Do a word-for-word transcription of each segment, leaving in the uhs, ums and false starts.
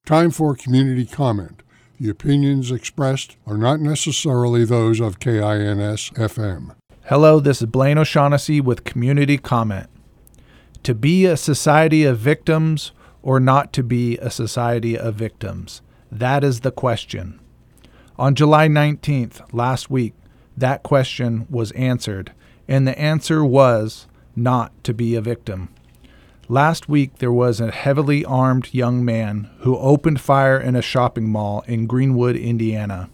Time for community comment. The opinions expressed are not necessarily those of K I N S F M. Hello, this is Blaine O'Shaughnessy with Community Comment. To be a society of victims or not to be a society of victims? That is the question. On July nineteenth, last week, that question was answered, and the answer was not to be a victim. Last week, there was a heavily armed young man who opened fire in a shopping mall in Greenwood, Indiana.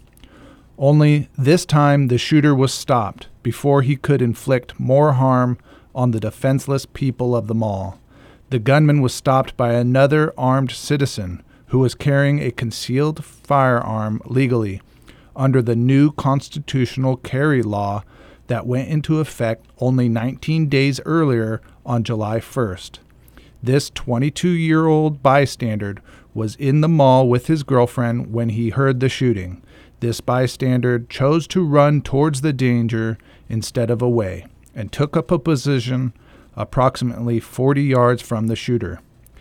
Only this time, the shooter was stopped before he could inflict more harm on the defenseless people of the mall. The gunman was stopped by another armed citizen who was carrying a concealed firearm legally under the new constitutional carry law that went into effect only nineteen days earlier on July first. This twenty-two-year-old bystander was in the mall with his girlfriend when he heard the shooting. This bystander chose to run towards the danger instead of away and took up a position approximately forty yards from the shooter.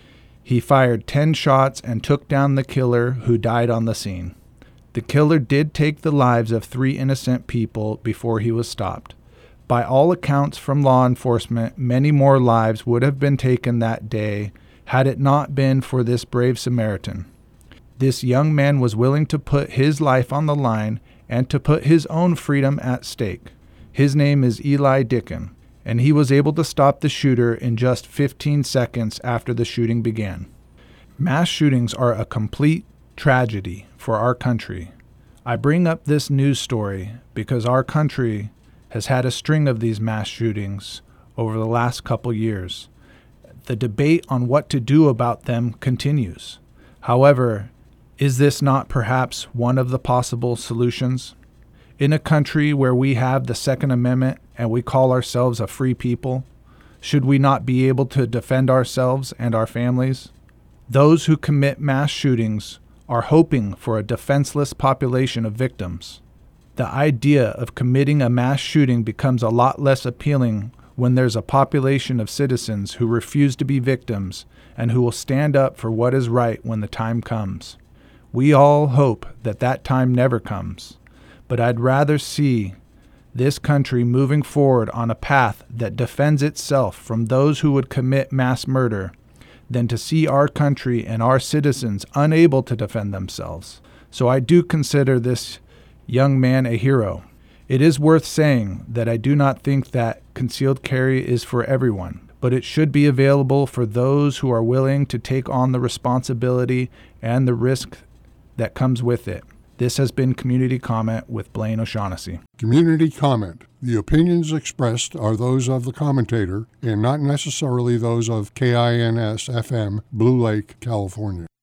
He fired ten shots and took down the killer, who died on the scene. The killer did take the lives of three innocent people before he was stopped. By all accounts from law enforcement, many more lives would have been taken that day had it not been for this brave Samaritan. This young man was willing to put his life on the line and to put his own freedom at stake. His name is Eli Dicken, and he was able to stop the shooter in just fifteen seconds after the shooting began. Mass shootings are a complete tragedy for our country. I bring up this news story because our country has had a string of these mass shootings over the last couple years. The debate on what to do about them continues. However, is this not perhaps one of the possible solutions? In a country where we have the Second Amendment and we call ourselves a free people, should we not be able to defend ourselves and our families? Those who commit mass shootings are hoping for a defenseless population of victims. The idea of committing a mass shooting becomes a lot less appealing when there's a population of citizens who refuse to be victims and who will stand up for what is right when the time comes. We all hope that that time never comes, but I'd rather see this country moving forward on a path that defends itself from those who would commit mass murder than to see our country and our citizens unable to defend themselves. So I do consider this young man a hero. It is worth saying that I do not think that concealed carry is for everyone, but it should be available for those who are willing to take on the responsibility and the risk that comes with it. This has been Community Comment with Blaine O'Shaughnessy. Community comment. The opinions expressed are those of the commentator and not necessarily those of K I N S F M, Blue Lake, California.